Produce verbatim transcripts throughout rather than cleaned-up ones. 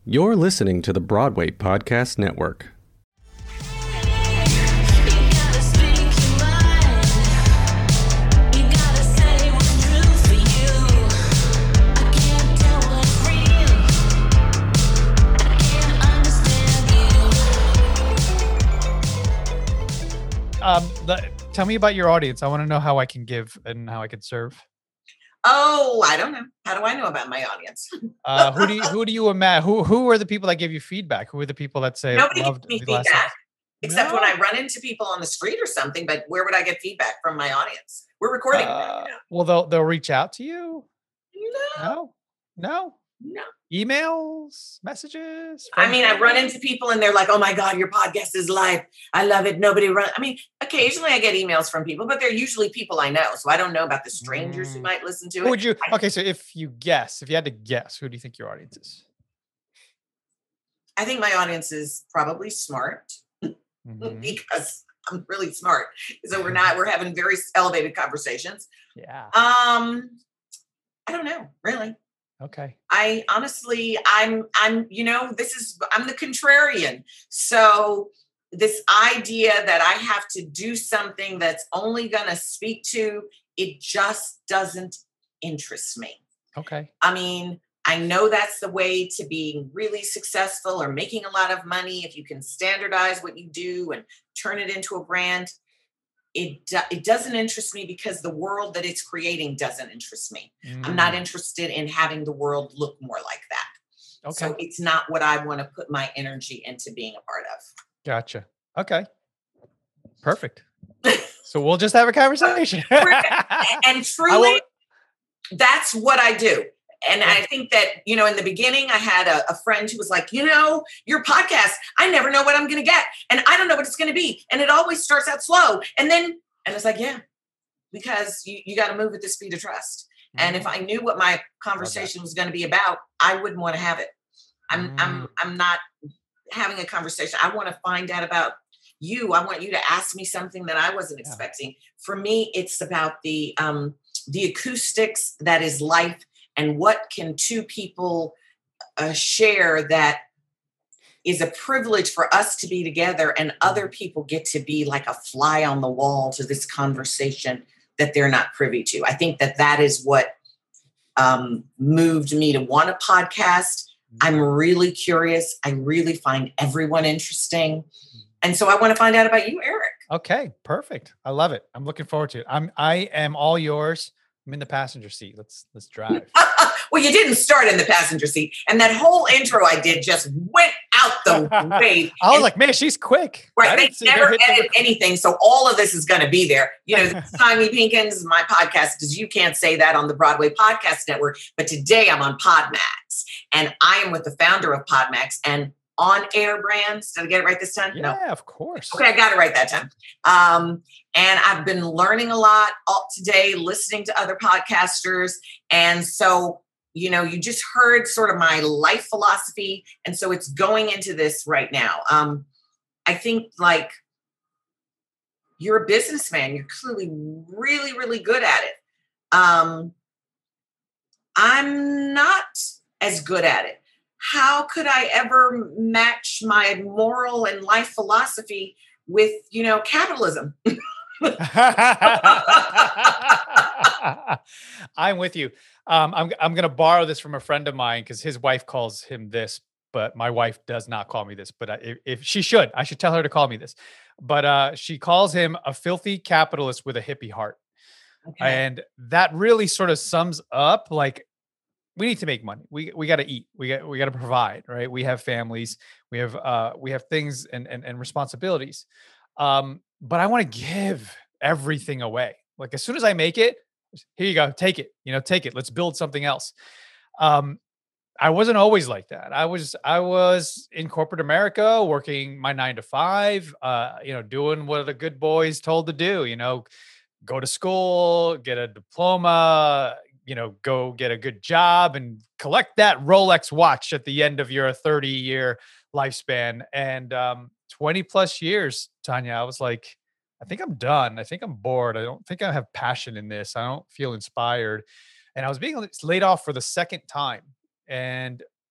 You're listening to the Broadway Podcast Network. Um, the, tell me about your audience. I want to know how I can give and how I can serve. Oh, I don't know. How do I know about my audience? uh, who do you who do you imagine? Who who are the people that give you feedback? Who are the people that say nobody loved gives me the last feedback episode? except No? when I run into people on the street or something? But where would I get feedback from my audience? We're recording. Uh, right now. well, they'll they'll reach out to you. No, No, no no. emails, messages. I mean, I phone run calls? into people and they're like, "Oh my God, your podcast is live. I love it." Nobody run. I mean, occasionally I get emails from people, but they're usually people I know. So I don't know about the strangers who Mm. might listen to Who it. would you? I- Okay, so if you guess, if you had to guess, who do you think your audience is? I think my audience is probably smart Mhm. because I'm really smart. So we're not. We're having very elevated conversations. Yeah. Um, I don't know, really. Okay. I honestly, I'm, I'm, you know, this is, I'm the contrarian. So this idea that I have to do something that's only going to speak to, it just doesn't interest me. Okay. I mean, I know that's the way to being really successful or making a lot of money. If you can standardize what you do and turn it into a brand, it, do- it doesn't interest me because the world that it's creating doesn't interest me. I'm not Mm. interested in having the world look more like that. Okay. So it's not what I want to put my energy into being a part of. Gotcha. Okay. Perfect. So we'll just have a conversation. And truly, will- that's what I do. And I think that, you know, in the beginning, I had a, a friend who was like, you know, your podcast, I never know what I'm going to get. And I don't know what it's going to be. And it always starts out slow. And then, and it's like, yeah, because you, you got to move at the speed of trust. And if I knew what my conversation was going to be about, I wouldn't want to have it. I'm, I'm, Mm. I'm not having a conversation. I want to find out about you. I want you to ask me something that I wasn't Yeah. expecting. For me, it's about the, um, the acoustics that is life. And what can two people uh, share that is a privilege for us to be together, and other people get to be like a fly on the wall to this conversation that they're not privy to. I think that that is what um, moved me to want a podcast. I'm really curious. I really find everyone interesting. And so I want to find out about you, Eric. Okay, perfect. I love it. I'm looking forward to it. I'm I am all yours. I'm in the passenger seat. Let's let's drive. Well, you didn't start in the passenger seat. And that whole intro I did just went out the way. I was And- like, man, she's quick. I Right. They didn't see her never hit the edit record. anything. So all of this is going to be there. You know, this is Tiny Pinkins is my podcast, because you can't say that on the Broadway Podcast Network. But today I'm on Podmax. And I am with the founder of Podmax and On Air Brands. Did I get it right this time? Yeah, No. of course. Okay, I got it right that time. Um, and I've been learning a lot all today, listening to other podcasters. And so, you know, you just heard sort of my life philosophy. And so it's going into this right now. Um, I think like you're a businessman. You're clearly really, really good at it. Um, I'm not as good at it. How could I ever match my moral and life philosophy with, you know, capitalism? I'm with you. Um, I'm I'm gonna borrow this from a friend of mine because his wife calls him this, but my wife does not call me this. But I, if, if she should, I should tell her to call me this. But uh, she calls him a filthy capitalist with a hippie heart, Okay. and that really sort of sums up like we need to make money. We we got to eat. We got we got to provide. Right. We have families. We have uh we have things and and, and responsibilities. Um, but I want to give everything away. Like as soon as I make it, here you go, take it. You know, take it. Let's build something else. Um, I wasn't always like that. I was I was in corporate America, working my nine to five. Uh, you know, doing what the good boys told to do. You know, go to school, get a diploma. You know, go get a good job and collect that Rolex watch at the end of your thirty year lifespan. And um, twenty plus years, Tanya, I was like, I think I'm done. I think I'm bored. I don't think I have passion in this. I don't feel inspired. And I was being laid off for the second time and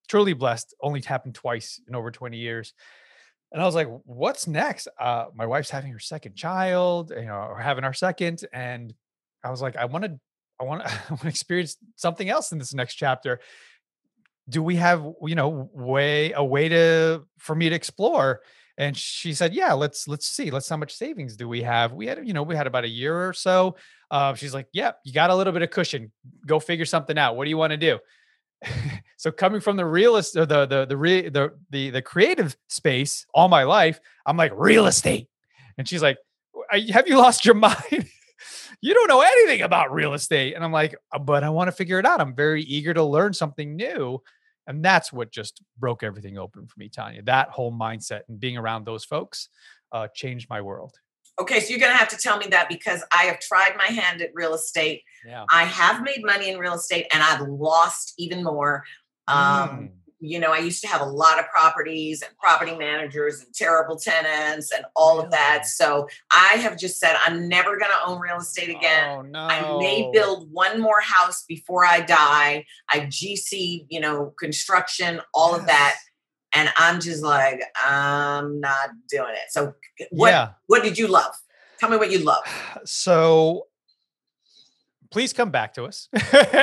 truly blessed. Only happened twice in over twenty years. And I was like, what's next? Uh, my wife's having her second child, you know, or having our second. And I was like, I want to, I want to, I want to experience something else in this next chapter. Do we have, you know, way, a way to, for me to explore? And she said, yeah, let's, let's see. Let's, how much savings do we have? We had, you know, we had about a year or so. Uh, she's like, yeah, you got a little bit of cushion. Go figure something out. What do you want to do? So coming from the realist or the the the re, the the the creative space all my life, I'm like, real estate. And she's like, have you lost your mind? You don't know anything about real estate. And I'm like, but I want to figure it out. I'm very eager to learn something new. And that's what just broke everything open for me, Tanya. That whole mindset and being around those folks uh, changed my world. Okay, so you're going to have to tell me that, because I have tried my hand at real estate. Yeah. I have made money in real estate, and I've lost even more. Um, Mm. You know, I used to have a lot of properties and property managers and terrible tenants and all of that. Really? So I have just said, I'm never going to own real estate again. Oh no. I may build one more house before I die. I G C, you know, construction, all of that. Yes. And I'm just like, I'm not doing it. So what, Yeah. what did you love? Tell me what you love. So please come back to us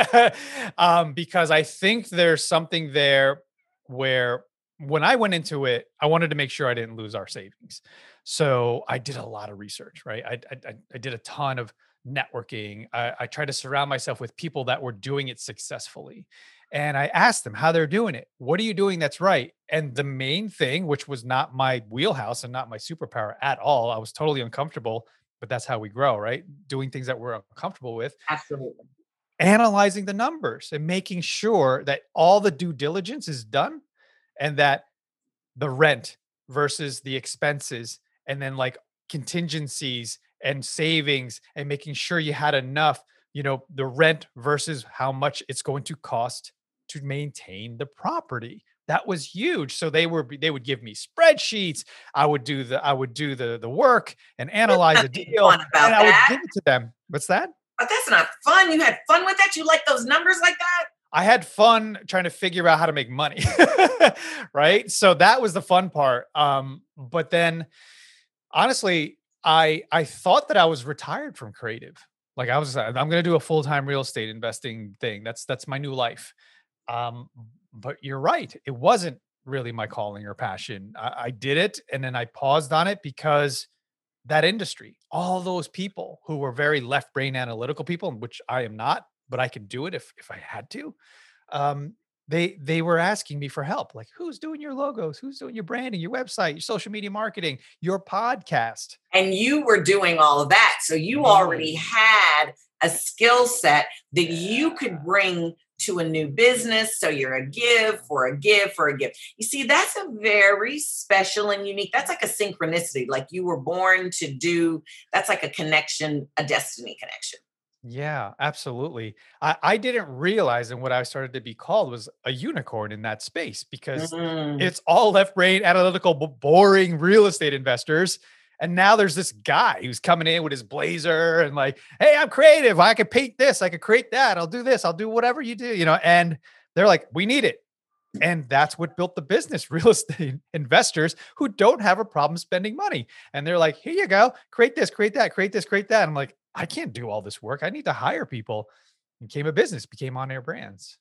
um, because I think there's something there where when I went into it, I wanted to make sure I didn't lose our savings. So I did a lot of research, right? I, I, I did a ton of networking. I, I tried to surround myself with people that were doing it successfully. And I asked them how they're doing it. What are you doing that's right? And the main thing, which was not my wheelhouse and not my superpower at all, I was totally uncomfortable, but that's how we grow, right? Doing things that we're uncomfortable with, Absolutely. analyzing the numbers and making sure that all the due diligence is done and that the rent versus the expenses and then like contingencies and savings and making sure you had enough, you know, the rent versus how much it's going to cost to maintain the property. That was huge. So they were, they would give me spreadsheets. I would do the, I would do the, the work and analyze the deal, fun about and I would that. give it to them. What's that? But that's not fun. You had fun with that? You like those numbers like that? I had fun trying to figure out how to make money. Right. So that was the fun part. Um, but then honestly, I, I thought that I was retired from creative. Like I was, I'm going to do a full-time real estate investing thing. That's, that's my new life. Um, but you're right. It wasn't really my calling or passion. I, I did it and then I paused on it because that industry, all those people who were very left brain analytical people, which I am not, but I could do it if, if I had to. Um, they, they were asking me for help. Like, who's doing your logos? Who's doing your branding, your website, your social media marketing, your podcast? And you were doing all of that. So you already had a skill set that you could bring to a new business. So you're a give for a give for a give. You see, that's a very special and unique. That's like a synchronicity. Like you were born to do, that's like a connection, a destiny connection. Yeah, absolutely. I, I didn't realize, and what I started to be called was a unicorn in that space because Mm. it's all left brain analytical, b- boring real estate investors. And now there's this guy who's coming in with his blazer and like, hey, I'm creative. I could paint this. I could create that. I'll do this. I'll do whatever you do, you know, and they're like, we need it. And that's what built the business, real estate investors who don't have a problem spending money. And they're like, here you go, create this, create that, create this, create that. I'm like, I can't do all this work. I need to hire people. It became a business, became On Air Brands.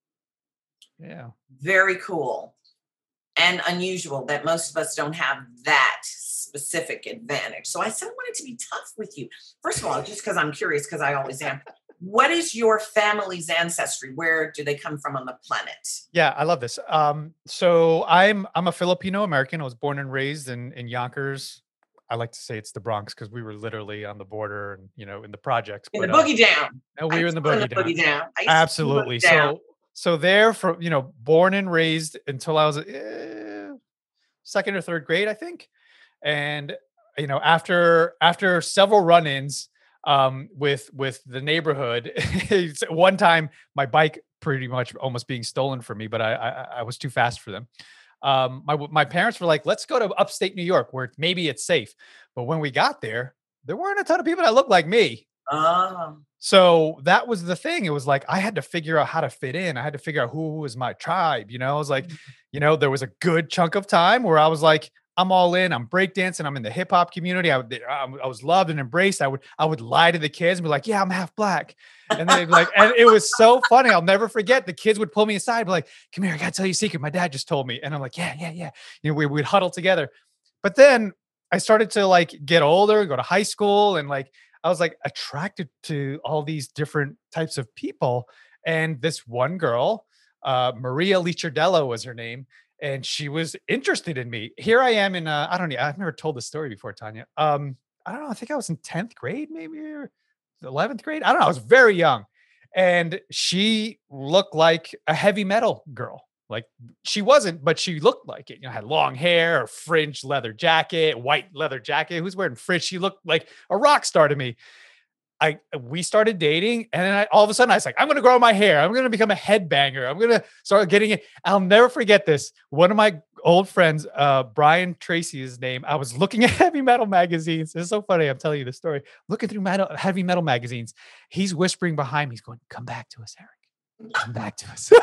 Yeah. Very cool and unusual that most of us don't have that specific advantage. So I said I wanted to be tough with you. First of all, just because I'm curious, because I always am. What is your family's ancestry? Where do they come from on the planet? Yeah, I love this. Um, so I'm I'm a Filipino American. I was born and raised in in Yonkers. I like to say it's the Bronx because we were literally on the border and you know in the projects. In but, the boogie uh, down. no, we I were in the used to boogie, live in down. down. I used to live in Absolutely. Boogie Down. So so there for you know born and raised until I was eh, second or third grade, I think. And you know after after several run-ins um, with with the neighborhood, it's- one time my bike pretty much almost being stolen from me, but I I, I was too fast for them. Um, my my parents were like, let's go to upstate New York where maybe it's safe. But when we got there, there weren't a ton of people that looked like me. Oh. So that was the thing. It was like, I had to figure out how to fit in. I had to figure out who was my tribe. You know, I was like, you know, there was a good chunk of time where I was like, I'm all in, I'm breakdancing, I'm in the hip hop community. I would, I was loved and embraced. I would, I would lie to the kids and be like, yeah, I'm half black. And then like, and it was so funny. I'll never forget. The kids would pull me aside, be like, come here, I gotta tell you a secret. My dad just told me. And I'm like, yeah, yeah, yeah. You know, we would huddle together. But then I started to like get older, go to high school, and like, I was like attracted to all these different types of people. And this one girl, uh, Maria Lichardello was her name. And she was interested in me. Here I am in, uh, I don't know, I've never told this story before, Tanya. Um, I don't know, I think I was in tenth grade, maybe, or eleventh grade. I don't know, I was very young. And she looked like a heavy metal girl. Like she wasn't, but she looked like it. You know, had long hair, a fringed leather jacket, white leather jacket. Who's wearing fringe? She looked like a rock star to me. I we started dating, and then I, all of a sudden I was like, I'm going to grow my hair. I'm going to become a headbanger. I'm going to start getting it. I'll never forget this. One of my old friends, uh, Brian Tracy, his name. I was looking at heavy metal magazines. It's so funny. I'm telling you the story. Looking through metal, heavy metal magazines. He's whispering behind me. He's going, "Come back to us, Eric. Come back to us."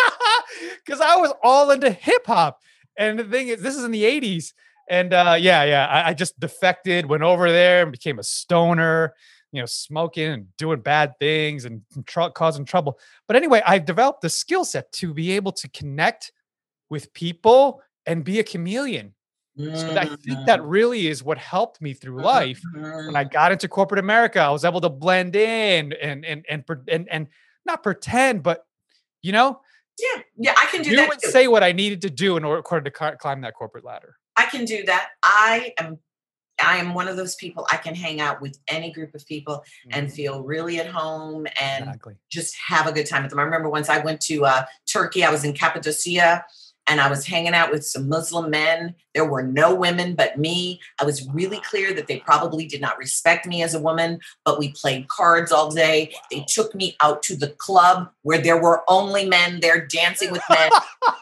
Because I was all into hip hop, and the thing is, this is in the eighties, and uh, yeah, yeah. I, I just defected, went over there, and became a stoner. You know, smoking and doing bad things and tr- causing trouble. But anyway, I've developed the skill set to be able to connect with people and be a chameleon. Mm-hmm. So I think that really is what helped me through life. Mm-hmm. When I got into corporate America, I was able to blend in and and and and, and not pretend, but you know, yeah, yeah, I can do, do that. And say what I needed to do in order, order to car- climb that corporate ladder. I can do that. I am. I am one of those people. I can hang out with any group of people mm-hmm. and feel really at home and exactly. just have a good time with them. I remember once I went to uh, Turkey, I was in Cappadocia and I was hanging out with some Muslim men. There were no women but me. I was really clear that they probably did not respect me as a woman, but we played cards all day. Wow. They took me out to the club where there were only men there dancing with men.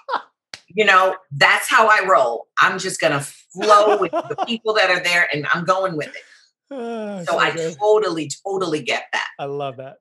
You know, that's how I roll. I'm just going to flow with the people that are there and I'm going with it. Oh, so, so I good. totally, totally get that. I love that.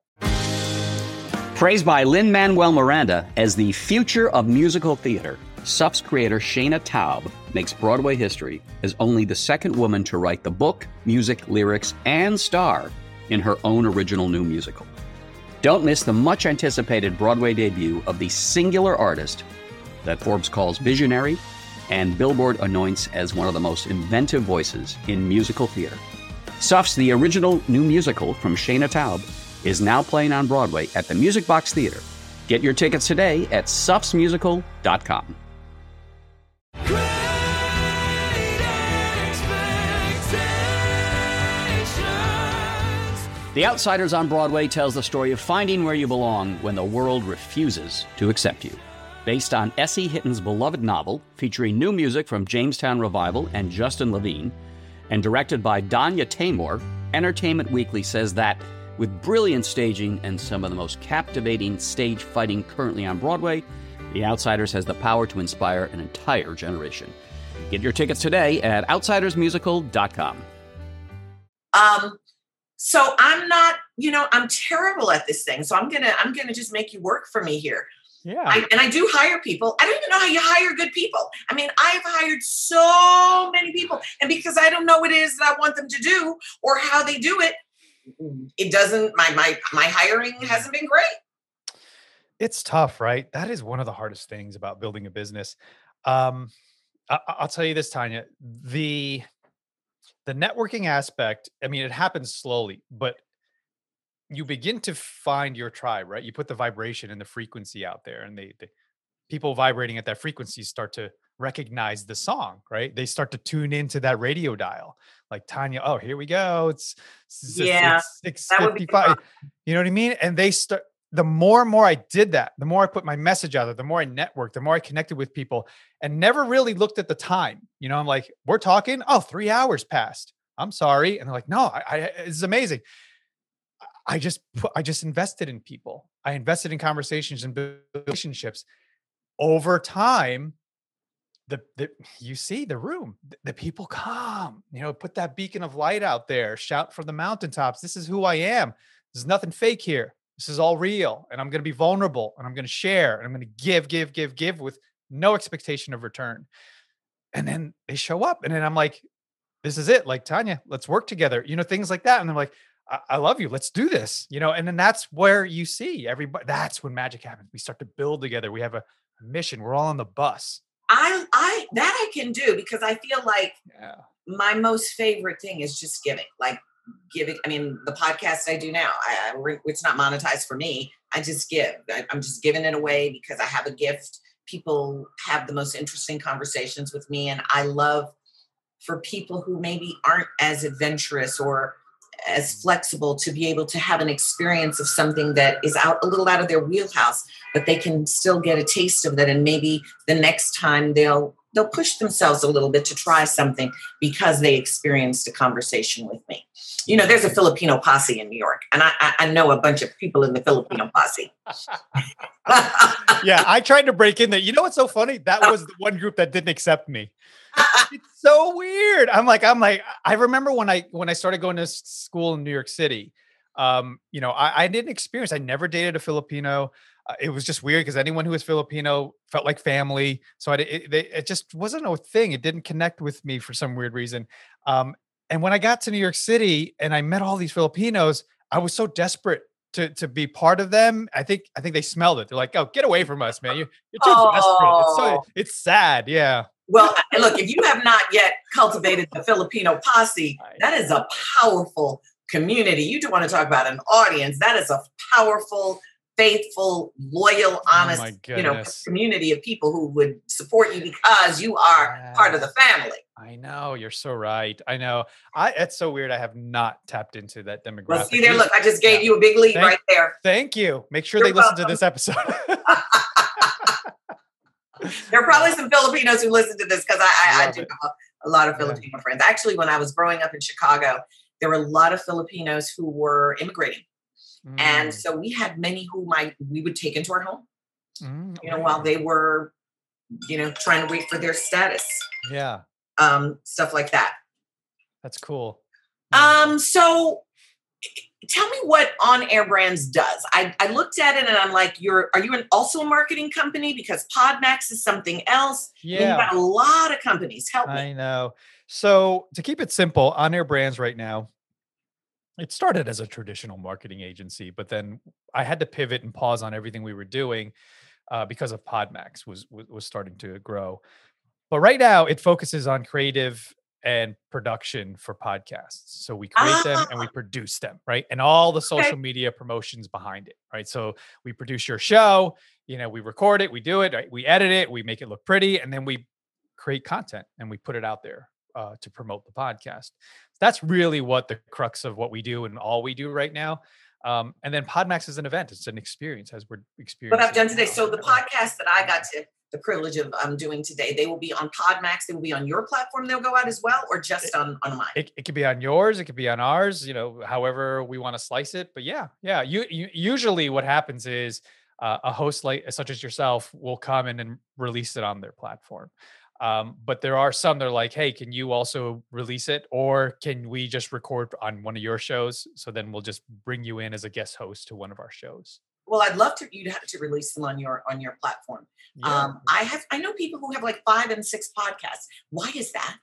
Praised by Lin-Manuel Miranda as the future of musical theater, S U F's creator Shana Taub makes Broadway history as only the second woman to write the book, music, lyrics, and star in her own original new musical. Don't miss the much-anticipated Broadway debut of the singular artist that Forbes calls visionary and Billboard anoints as one of the most inventive voices in musical theater. S U F's The Original New Musical from Shana Taub is now playing on Broadway at the Music Box Theater. Get your tickets today at sufs musical dot com. The Outsiders on Broadway tells the story of finding where you belong when the world refuses to accept you. Based on S E Hitton's beloved novel, featuring new music from Jamestown Revival and Justin Levine, and directed by Danya Taymor, Entertainment Weekly says that, with brilliant staging and some of the most captivating stage fighting currently on Broadway, The Outsiders has the power to inspire an entire generation. Get your tickets today at outsiders musical dot com. Um, so I'm not, you know, I'm terrible at this thing. So I'm gonna, I'm gonna just make you work for me here. Yeah. I, and I do hire people. I don't even know how you hire good people. I mean, I've hired so many people, and because I don't know what it is that I want them to do or how they do it, it doesn't, my, my, my hiring hasn't been great. It's tough, right? That is one of the hardest things about building a business. Um, I, I'll tell you this, Tanya, the, the networking aspect, I mean, it happens slowly, but you begin to find your tribe, right? You put the vibration and the frequency out there, and they, they people vibrating at that frequency start to recognize the song, right? They start to tune into that radio dial. Like, Tanya, oh, here we go. It's, it's yeah, it's six fifty-five. You know what I mean? And they start, the more and more I did that, the more I put my message out there, the more I networked, the more I connected with people, and never really looked at the time. You know, I'm like, we're talking, oh, three hours passed. I'm sorry. And they're like, no, I, I it's amazing. I just put, I just invested in people. I invested in conversations and relationships. Over time, the, the you see the room, the, the people come, you know, put that beacon of light out there, shout from the mountaintops. This is who I am. There's nothing fake here. This is all real. And I'm going to be vulnerable and I'm going to share and I'm going to give, give, give, give with no expectation of return. And then they show up and then I'm like, this is it. Like, Tanya, let's work together, you know, things like that. And they're like, I, I love you. Let's do this, you know, and then that's where you see everybody. That's when magic happens. We start to build together. We have a, a mission. We're all on the bus. I, I, that I can do because I feel like Yeah. my most favorite thing is just giving, like giving. I mean, the podcast I do now, I, I it's not monetized for me. I just give. I, I'm just giving it away because I have a gift. People have the most interesting conversations with me. And I love for people who maybe aren't as adventurous or as flexible to be able to have an experience of something that is out a little out of their wheelhouse, but they can still get a taste of that. And maybe the next time they'll, they'll push themselves a little bit to try something because they experienced a conversation with me. You know, there's a Filipino posse in New York, and I, I, I know a bunch of people in the Filipino posse. Yeah. I tried to break in there. You know, what's so funny? That was the one group that didn't accept me. It's so weird. I'm like, I'm like, I remember when I, when I started going to school in New York City, um, you know, I, I didn't experience, I never dated a Filipino. Uh, it was just weird because anyone who was Filipino felt like family. So I, it, it, it just wasn't a thing. It didn't connect with me for some weird reason. Um, and when I got to New York City and I met all these Filipinos, I was so desperate to, to be part of them. I think, I think they smelled it. They're like, oh, get away from us, man. You're, you're too Oh. desperate. It's so, it's sad. Yeah. Well, look, if you have not yet cultivated the Filipino posse, that is a powerful community. You do want to talk about an audience. That is a powerful, faithful, loyal, honest, my you know, goodness. community of people who would support you because you are part of the family. I know. You're so right. I know. I, it's so weird. I have not tapped into that demographic. Well, see there, look, I just gave you a big lead Thank- right there. Thank you. Make sure You're they listen to welcome. this episode. There are probably some Filipinos who listen to this because I, I, I Love do it. have a, a lot of Yeah. Filipino friends. Actually, when I was growing up in Chicago, there were a lot of Filipinos who were immigrating. And Mm, so we had many who might we would take into our home, mm, you know, while they were, you know, trying to wait for their status, yeah, um, stuff like that. that's cool. Um, so tell me what On Air Brands does. I, I looked at it and I'm like, you're are you an, also a marketing company? Because Podmax is something else. I mean, Yeah. you've got a lot of companies. Help me. I know. So to keep it simple, On Air Brands right now, it started as a traditional marketing agency, but then I had to pivot and pause on everything we were doing uh, because of Podmax was, was was starting to grow. But right now, it focuses on creative and production for podcasts. So we create them and we produce them, right? And all the social Okay. media promotions behind it, right? So we produce your show, you know, we record it, we do it, right? We edit it, we make it look pretty, and then we create content and we put it out there uh, to promote the podcast. That's really what the crux of what we do and all we do right now. Um, and then Podmax is an event; it's an experience, as we're experiencing. What I've done today. now. So the podcast that I got to the privilege of um, doing today, they will be on Podmax. They will be on your platform. They'll go out as well, or just on, on mine. It, it could be on yours, it could be on ours, you know, however we want to slice it. But yeah, yeah. You, you usually what happens is uh, a host like such as yourself will come in and release it on their platform. Um, but there are some that are like, hey, can you also release it, or can we just record on one of your shows? So then we'll just bring you in as a guest host to one of our shows. Well, I'd love to you to have to release them on your on your platform. Yeah. Um, I have I know people who have like five and six podcasts. Why is that?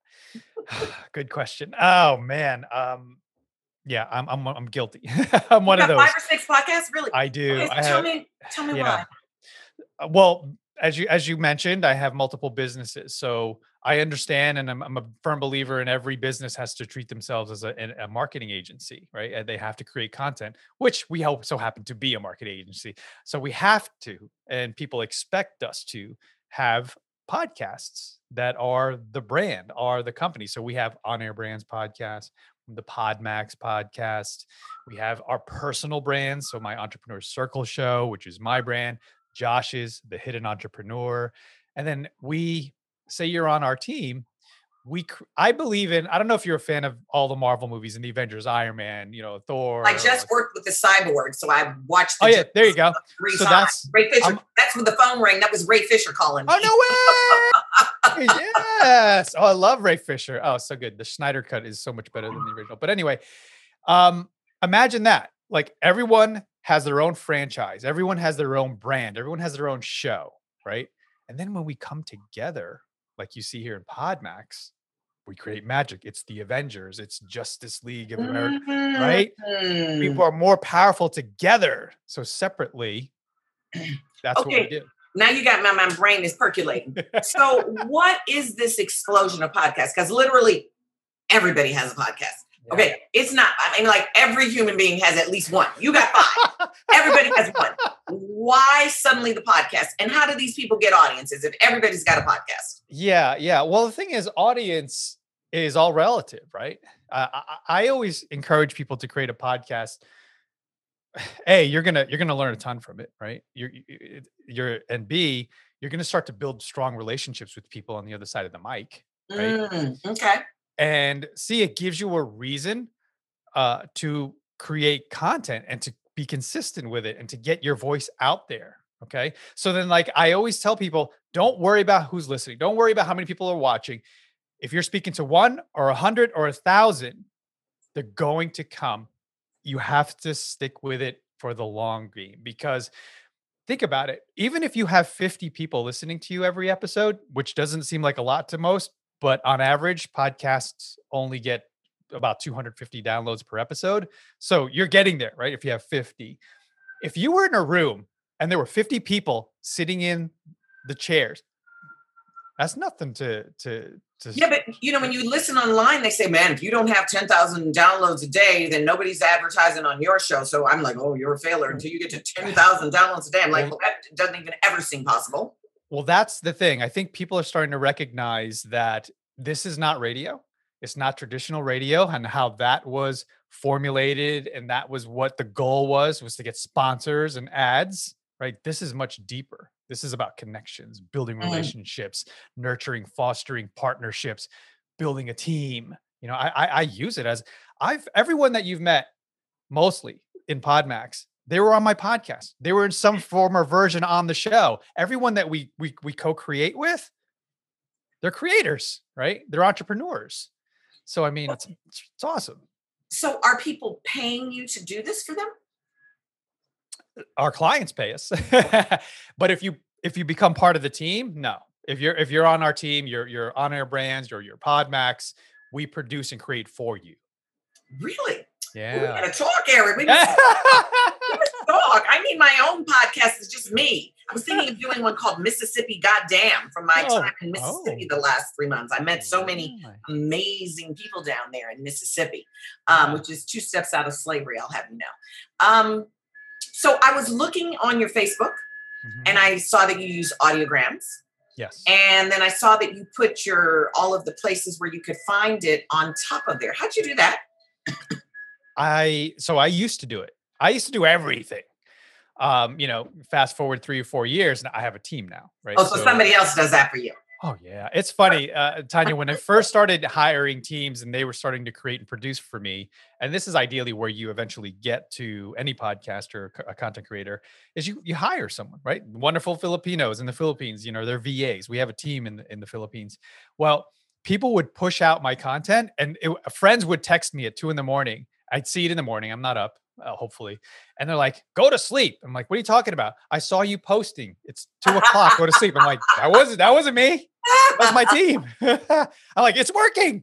Good question. Oh man. Um, yeah, I'm I'm I'm guilty. I'm one You of have those. five or six podcasts, really? I do. Okay, so I tell have, me tell me you why. know, Uh, Well, as you as you mentioned, I have multiple businesses, so I understand, and I'm, I'm a firm believer in every business has to treat themselves as a, a marketing agency, right? And they have to create content, which we also happen to be a marketing agency. So we have to, and people expect us to have podcasts that are the brand, are the company. So we have On Air Brands podcast, the Podmax podcast. We have our personal brands. So my Entrepreneur Circle show, which is my brand. Josh's, the Hidden Entrepreneur. And then we say you're on our team. We, cr- I believe in, I don't know if you're a fan of all the Marvel movies and the Avengers, Iron Man, you know, Thor. I just worked with the cyborg, so I watched. The Oh yeah, there you go. Three So times. that's- Ray Fisher. I'm- that's when the phone rang. That was Ray Fisher calling me. Oh, no way. Yes. Oh, I love Ray Fisher. Oh, so good. The Schneider cut is so much better than the original. But anyway, um, imagine that. Like everyone has their own franchise. Everyone has their own brand. Everyone has their own show, right? And then when we come together, like you see here in PodMax, we create magic. It's the Avengers. It's Justice League of America, Mm-hmm. right? People are more powerful together. So separately, that's Okay. what we do. Now you got my, my brain is percolating. So what is this explosion of podcasts? Because literally everybody has a podcast. Yeah. Okay. It's not, I mean, like every human being has at least one. You got five. Everybody has one. Why suddenly the podcast? And how do these people get audiences if everybody's got a podcast? Yeah, yeah. Well, the thing is, audience is all relative, right? Uh, I, I always encourage people to create a podcast. A, you're gonna you're gonna learn a ton from it, right? You're you're and B, you're gonna start to build strong relationships with people on the other side of the mic, right? Mm, okay. And C, it gives you a reason uh, to create content and to be consistent with it and to get your voice out there. Okay. So then, like I always tell people, don't worry about who's listening. Don't worry about how many people are watching. If you're speaking to one or a hundred or a thousand, they're going to come. You have to stick with it for the long game, because think about it. Even if you have fifty people listening to you every episode, which doesn't seem like a lot to most, but on average, podcasts only get about two hundred fifty downloads per episode. So you're getting there, right? If you have fifty. If you were in a room and there were fifty people sitting in the chairs, that's nothing to, to, to. Yeah, but you know, when you listen online, they say, man, if you don't have ten thousand downloads a day, then nobody's advertising on your show. So I'm like, oh, you're a failure until you get to ten thousand downloads a day. I'm like, well, that doesn't even ever seem possible. Well, that's the thing. I think people are starting to recognize that this is not radio. It's not traditional radio, and how that was formulated. And that was what the goal was, was to get sponsors and ads, right? This is much deeper. This is about connections, building relationships, mm. nurturing, fostering partnerships, building a team. You know, I, I, I use it as I've, everyone that you've met mostly in PodMax, they were on my podcast. They were in some form or version on the show. Everyone that we, we, we co-create with, they're creators, right? They're entrepreneurs. So, I mean, it's, it's, it's awesome. So are people paying you to do this for them? Our clients pay us. But if you, if you become part of the team, no. If you're, if you're on our team, you're, you're On Air Brands, you're, you're PodMax, we produce and create for you. Really? Yeah. We gotta talk, Eric. We gotta talk. I need my own podcast. It's just me. I was thinking of doing one called Mississippi Goddamn from my Oh, time in Mississippi oh. the last three months. I met so many amazing people down there in Mississippi, um, Yeah. which is two steps out of slavery, I'll have you know. Um, so I was looking on your Facebook Mhm. and I saw that you use audiograms. Yes. And then I saw that you put your all of the places where you could find it on top of there. How'd you do that? I, so I used to do it. I used to do everything. Um, you know, fast forward three or four years and I have a team now, right? Oh, so, somebody else does that for you. Oh yeah. It's funny, uh, Tanya, when I first started hiring teams and they were starting to create and produce for me, and this is ideally where you eventually get to any podcaster, a content creator, is you, you hire someone, right? Wonderful Filipinos in the Philippines, you know, they're V As. We have a team in the, in the Philippines. Well, people would push out my content and it, friends would text me at two in the morning. I'd see it in the morning. I'm not up. Uh, hopefully. And they're like, go to sleep. I'm like, what are you talking about? I saw you posting. It's two o'clock. Go to sleep. I'm like, that wasn't, that wasn't me. That was my team. I'm like, it's working.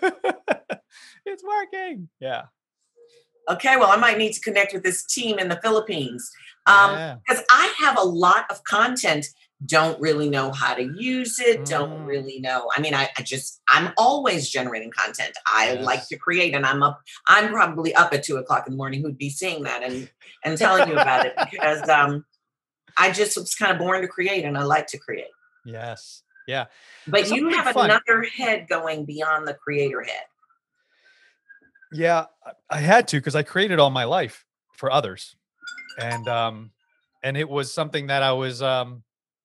It's working. Yeah. Okay. Well, I might need to connect with this team in the Philippines. Um, Yeah. because I have a lot of content, don't really know how to use it. Don't Mm. really know. I mean, I, I just, I'm always generating content. I Yes. like to create and I'm up, I'm probably up at two o'clock in the morning who'd be seeing that and, and telling you about it because, um, I just was kind of born to create and I like to create. Yes. Yeah. But Something you have fun. another head going beyond the creator head. Yeah. I- I had to, because I created all my life for others. And, um, and it was something that I was, um,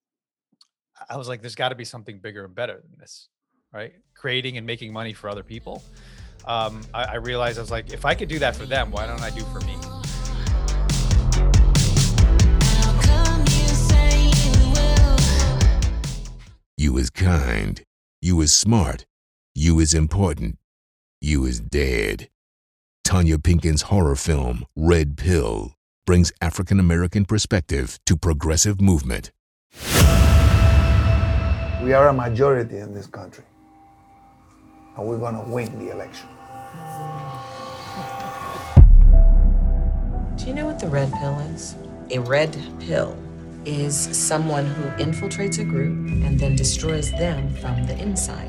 I was like, there's got to be something bigger and better than this, right? Creating and making money for other people. Um, I, I realized I was like, if I could do that for them, why don't I do for me? You was kind. You is smart. You is important. You is dead. Tonya Pinkins' horror film, Red Pill, brings African-American perspective to progressive movement. We are a majority in this country, and we're going to win the election. Do you know what the red pill is? A red pill is someone who infiltrates a group and then destroys them from the inside.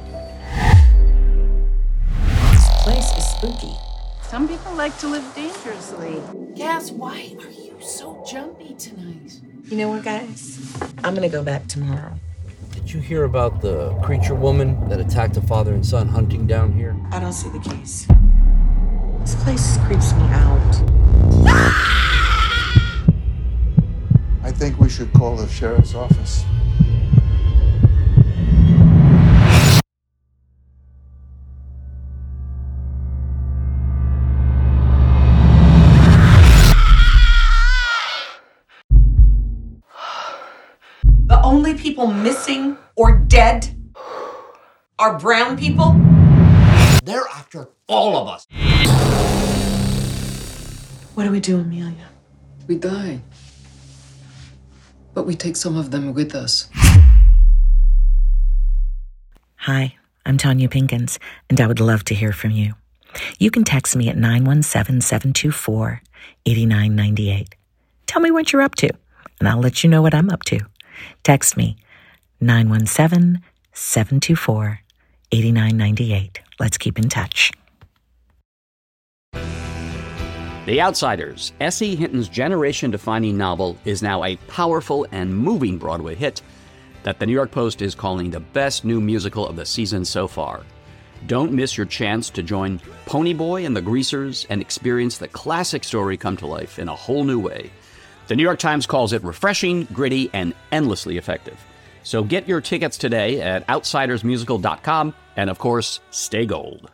This place is spooky. Some people like to live dangerously. Cass, why are you so jumpy tonight? You know what, guys? I'm gonna go back tomorrow. Did you hear about the creature woman that attacked a father and son hunting down here? I don't see the case. This place creeps me out. I think we should call the sheriff's office. The only people missing or dead are brown people? They're after all of us. What do we do, Amelia? We die. But we take some of them with us. Hi, I'm Tonya Pinkins, and I would love to hear from you. You can text me at nine one seven, seven two four, eight nine nine eight. Tell me what you're up to, and I'll let you know what I'm up to. Text me, nine one seven, seven two four, eight nine nine eight. Let's keep in touch. The Outsiders, S E. Hinton's generation-defining novel, is now a powerful and moving Broadway hit that the New York Post is calling the best new musical of the season so far. Don't miss your chance to join Ponyboy and the Greasers and experience the classic story come to life in a whole new way. The New York Times calls it refreshing, gritty, and endlessly effective. So get your tickets today at outsiders musical dot com, and of course, stay gold.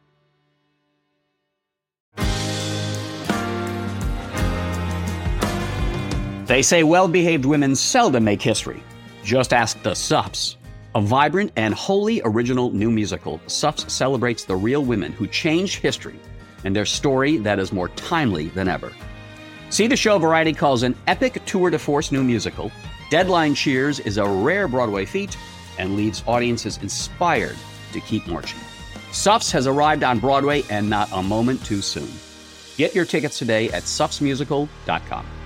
They say well-behaved women seldom make history. Just ask the Suffs. A vibrant and wholly original new musical, Suffs celebrates the real women who changed history and their story that is more timely than ever. See the show Variety calls an epic tour de force new musical. Deadline cheers is a rare Broadway feat and leaves audiences inspired to keep marching. Suffs has arrived on Broadway and not a moment too soon. Get your tickets today at suffs musical dot com.